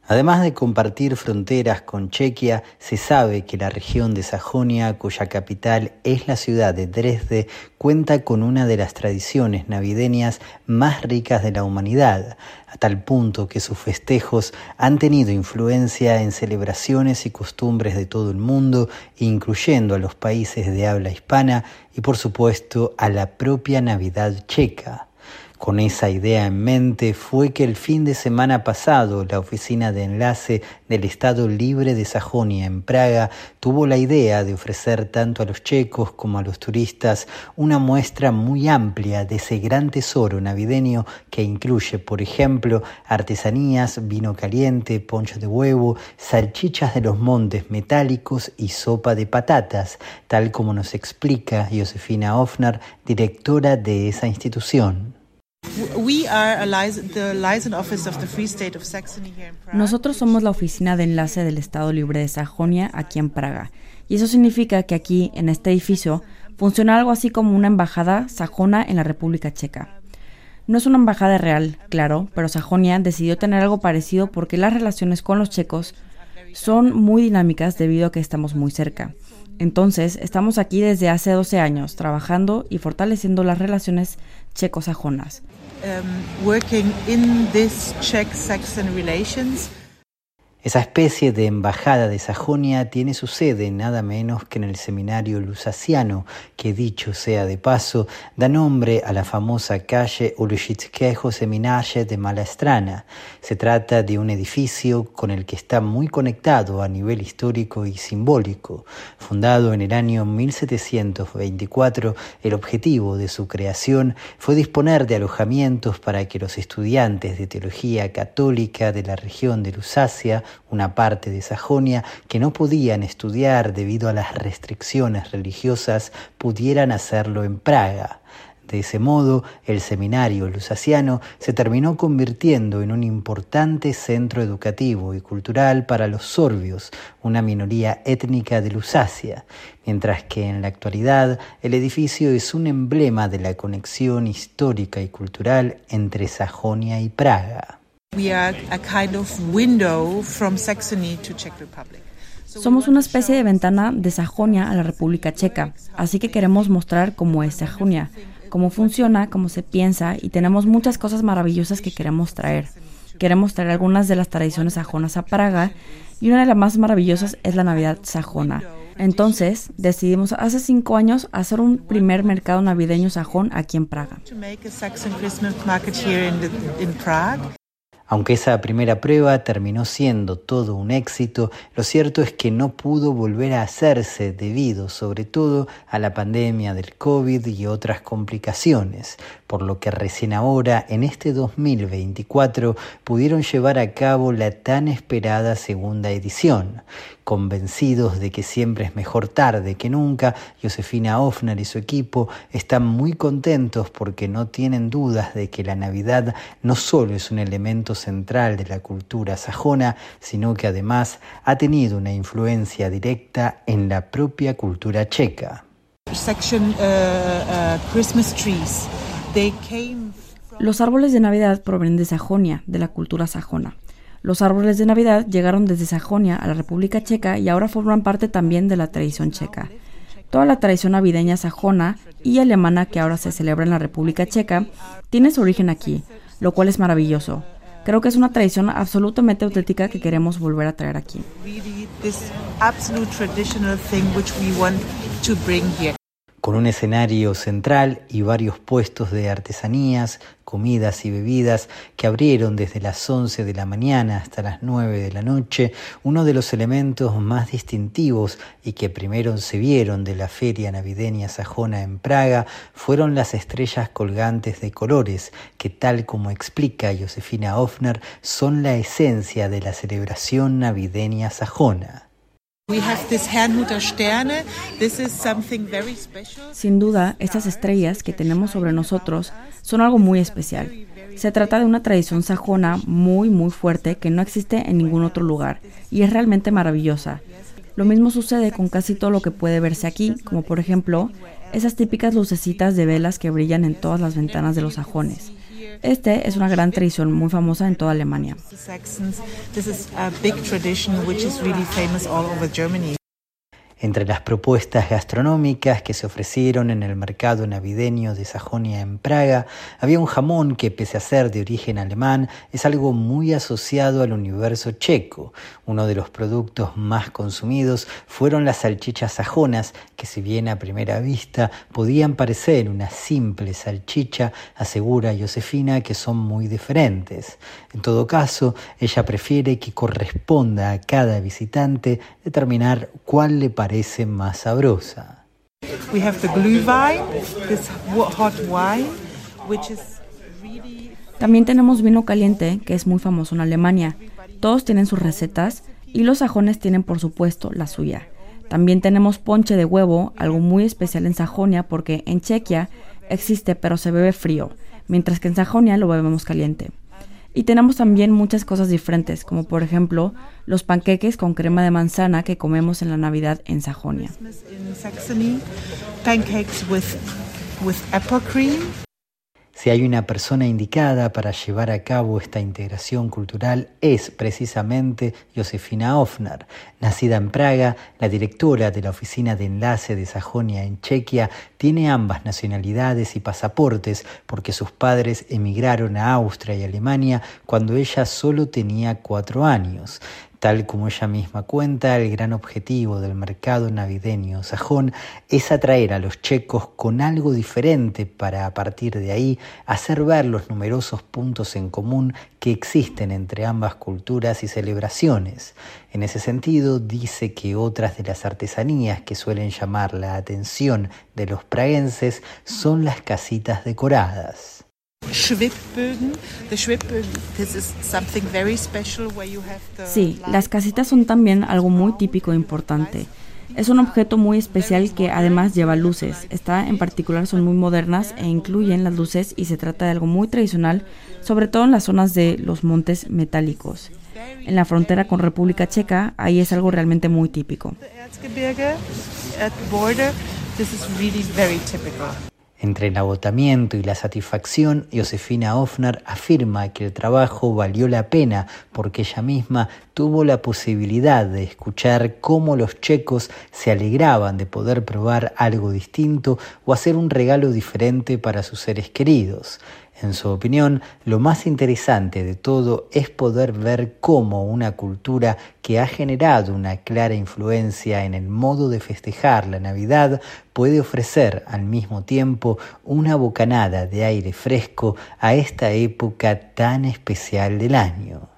Además de compartir fronteras con Chequia, se sabe que la región de Sajonia, cuya capital es la ciudad de Dresde, cuenta con una de las tradiciones navideñas más ricas de la humanidad, a tal punto que sus festejos han tenido influencia en celebraciones y costumbres de todo el mundo, incluyendo a los países de habla hispana y, por supuesto, a la propia Navidad checa. Con esa idea en mente fue que el fin de semana pasado la Oficina de Enlace del Estado Libre de Sajonia en Praga tuvo la idea de ofrecer tanto a los checos como a los turistas una muestra muy amplia de ese gran tesoro navideño que incluye, por ejemplo, artesanías, vino caliente, poncho de huevo, salchichas de los montes metálicos y sopa de patatas, tal como nos explica Josefina Hoffner, directora de esa institución. Nosotros somos la Oficina de Enlace del Estado Libre de Sajonia aquí en Praga. Y eso significa que aquí, en este edificio, funciona algo así como una embajada sajona en la República Checa. No es una embajada real, claro, pero Sajonia decidió tener algo parecido porque las relaciones con los checos son muy dinámicas debido a que estamos muy cerca. Entonces, estamos aquí desde hace 12 años, trabajando y fortaleciendo las relaciones checo-sajonas. Esa especie de embajada de Sajonia tiene su sede nada menos que en el seminario lusasiano, que dicho sea de paso, da nombre a la famosa calle Ulushitskejo Seminarie de Malastrana. Se trata de un edificio con el que está muy conectado a nivel histórico y simbólico. Fundado en el año 1724, el objetivo de su creación fue disponer de alojamientos para que los estudiantes de teología católica de la región de Lusacia, una parte de Sajonia, que no podían estudiar debido a las restricciones religiosas, pudieran hacerlo en Praga. De ese modo, el seminario lusasiano se terminó convirtiendo en un importante centro educativo y cultural para los sorbios, una minoría étnica de Lusacia, mientras que en la actualidad el edificio es un emblema de la conexión histórica y cultural entre Sajonia y Praga. Somos una especie de ventana de Sajonia a la República Checa, así que queremos mostrar cómo es Sajonia, cómo funciona, cómo se piensa, y tenemos muchas cosas maravillosas que queremos traer. Queremos traer algunas de las tradiciones sajonas a Praga, y una de las más maravillosas es la Navidad sajona. Entonces, decidimos hace 5 años hacer un primer mercado navideño sajón aquí en Praga. Aunque esa primera prueba terminó siendo todo un éxito, lo cierto es que no pudo volver a hacerse debido sobre todo a la pandemia del COVID y otras complicaciones, por lo que recién ahora, en este 2024, pudieron llevar a cabo la tan esperada segunda edición. Convencidos de que siempre es mejor tarde que nunca, Josefina Hoffner y su equipo están muy contentos porque no tienen dudas de que la Navidad no solo es un elemento central de la cultura sajona, sino que además ha tenido una influencia directa en la propia cultura checa. Los árboles de Navidad provienen de Sajonia, de la cultura sajona. Los árboles de Navidad llegaron desde Sajonia a la República Checa y ahora forman parte también de la tradición checa. Toda la tradición navideña sajona y alemana que ahora se celebra en la República Checa tiene su origen aquí, lo cual es maravilloso. Creo que es una tradición absolutamente auténtica que queremos volver a traer aquí. Con un escenario central y varios puestos de artesanías, comidas y bebidas que abrieron desde las 11 de la mañana hasta las 9 de la noche, uno de los elementos más distintivos y que primero se vieron de la Feria Navideña Sajona en Praga fueron las estrellas colgantes de colores, que tal como explica Josefina Hoffner, son la esencia de la celebración navideña sajona. Sin duda, estas estrellas que tenemos sobre nosotros son algo muy especial. Se trata de una tradición sajona muy fuerte que no existe en ningún otro lugar y es realmente maravillosa. Lo mismo sucede con casi todo lo que puede verse aquí, como por ejemplo esas típicas lucecitas de velas que brillan en todas las ventanas de los sajones. Este es una gran tradición muy famosa en toda Alemania. Entre las propuestas gastronómicas que se ofrecieron en el mercado navideño de Sajonia en Praga, había un jamón que, pese a ser de origen alemán, es algo muy asociado al universo checo. Uno de los productos más consumidos fueron las salchichas sajonas, que si bien a primera vista podían parecer una simple salchicha, asegura Josefina que son muy diferentes. En todo caso, ella prefiere que corresponda a cada visitante determinar cuál le parece más sabrosa. We have the Glühwein, this hot wine, which is really... También tenemos vino caliente, que es muy famoso en Alemania. Todos tienen sus recetas y los sajones tienen, por supuesto, la suya. También tenemos ponche de huevo, algo muy especial en Sajonia porque en Chequia existe pero se bebe frío, mientras que en Sajonia lo bebemos caliente. Y tenemos también muchas cosas diferentes, como por ejemplo los panqueques con crema de manzana que comemos en la Navidad en Sajonia. Si hay una persona indicada para llevar a cabo esta integración cultural es precisamente Josefina Ofner. Nacida en Praga, la directora de la Oficina de Enlace de Sajonia en Chequia tiene ambas nacionalidades y pasaportes porque sus padres emigraron a Austria y Alemania cuando ella solo tenía 4 años. Tal como ella misma cuenta, el gran objetivo del mercado navideño sajón es atraer a los checos con algo diferente para, a partir de ahí, hacer ver los numerosos puntos en común que existen entre ambas culturas y celebraciones. En ese sentido, dice que otras de las artesanías que suelen llamar la atención de los praguenses son las casitas decoradas. Sí, las casitas son también algo muy típico e importante. Es un objeto muy especial que además lleva luces. Estas en particular son muy modernas e incluyen las luces y se trata de algo muy tradicional, sobre todo en las zonas de los montes metálicos. En la frontera con República Checa, ahí es algo realmente muy típico. Entre el agotamiento y la satisfacción, Josefina Ofner afirma que el trabajo valió la pena porque ella misma tuvo la posibilidad de escuchar cómo los checos se alegraban de poder probar algo distinto o hacer un regalo diferente para sus seres queridos. En su opinión, lo más interesante de todo es poder ver cómo una cultura que ha generado una clara influencia en el modo de festejar la Navidad puede ofrecer al mismo tiempo una bocanada de aire fresco a esta época tan especial del año.